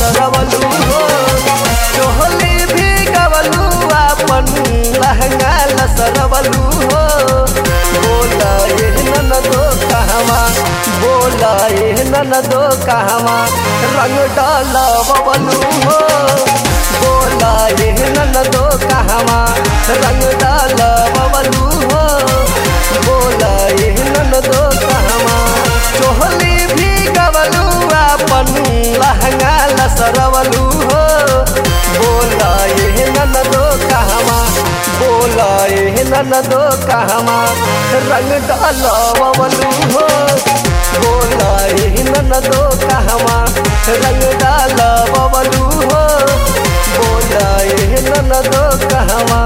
लसरवलू हो चोली भी गवलू अपन लहंगा लसरवलू हो बोला ये ननदो कहवा बोला ये ननदो कहवा रंग डालवलू हो बोला ये ननदो कहवा रंग डालवलू हो बोला ये ननदो कहवा चोली भी गवलू अपन लहंगा लसरवलू हो बोला ये ननदो कहवा बोला ये ननदो कहवा रंग डालवलू हो बोला ये ननदो कहवा रंग डालवलू हो बोला ये ननदो कहवा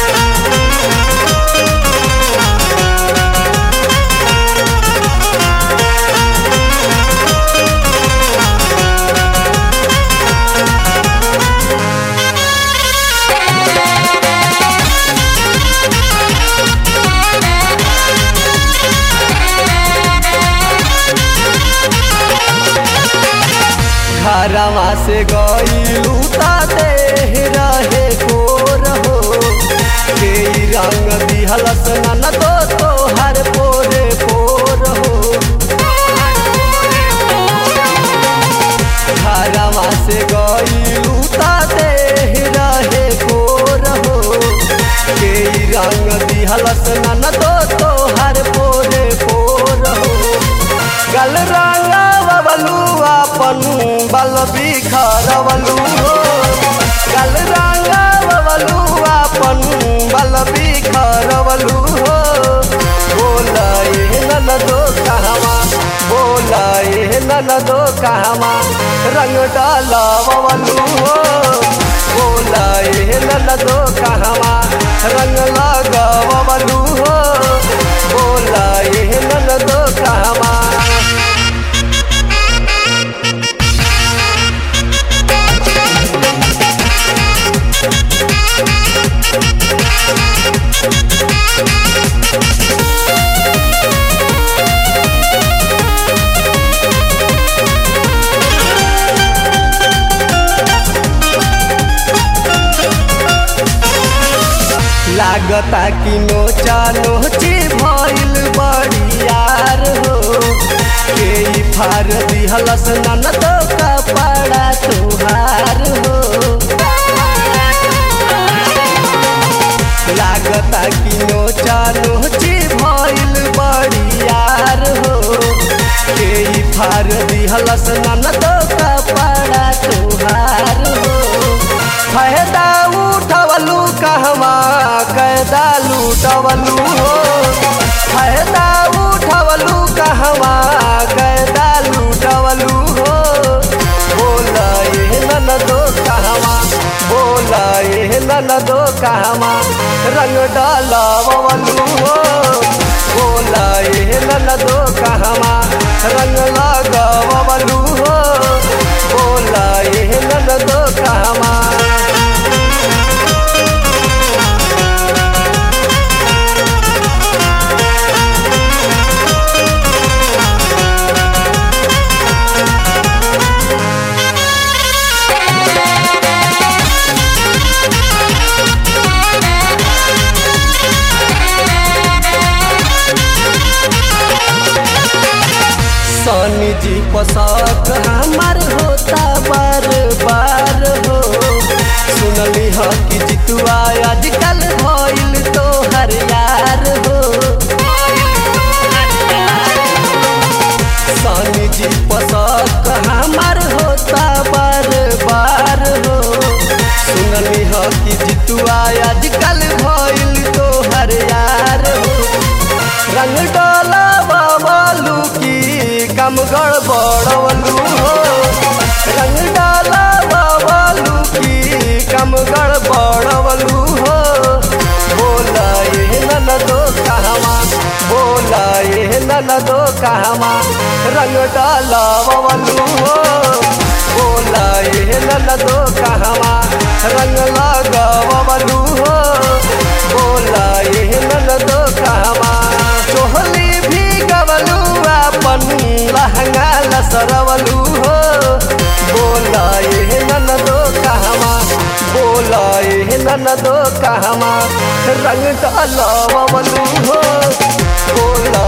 घरवा से गईलू ताते रहे कोर हो के रंग दिहलस ननदो तोहर पोरे पोर हो घरवा से गईलू ताते रहे कोर हो के रंग दिहलस ननदो तोहर पोरे पोर हो गल रंगवलू अपन बल बिखरवलू हो गल रंगवलू अपन बल बिखरवलू हो बोला ये ननदो कहवा बोला ये ननदो कहवा रंग डालवलू हो बोला ये ननदो कहवा रंग लगवलू हो बोला ये ननदो कहवा लागता कि नोचा नोची भइल बड़ियार हो के फार दिहलस ननदो कपड़ा तुहार हो लागता कि नोचा नोची भइल बड़ियार हो के फार दिहलस ननदो कपड़ा तुहार हो फायदा उठवलू कहवा कैदा लूटवलू हो फायदा उठवलू कहवा कैदा लूटवलू हो बोला ये ननदो कहवा बोला ये ननदो कहवा रंग डालवलू हो बोला ये ननदो कहवा रंग लगवलू हो बोला ये ननदो कहवा सनी जी पसक हमार होता बार बार हो सुनली ह कि जितुआ आजकल भइल तोहर यार हो सनी जी पसक हमार होता बार बार हो सुनली ह कि जितुआ आजकल भइल तोहर यार हो रंग डालवलू की कम गड़बड़वलू हो रंग डालवलू की कम गड़बड़वलू हो बोला ये ननदो कहवा बोला ये ननदो कहवा रंग डालवलू हो बोला ये ननदो कहवा रंग लगवलू हो बोला ये ननदो कहवा चोली भी गवलू अपन लहंगा लसरवलू हो बोला ये ननदो कहमा रंग डालवलू हो बोल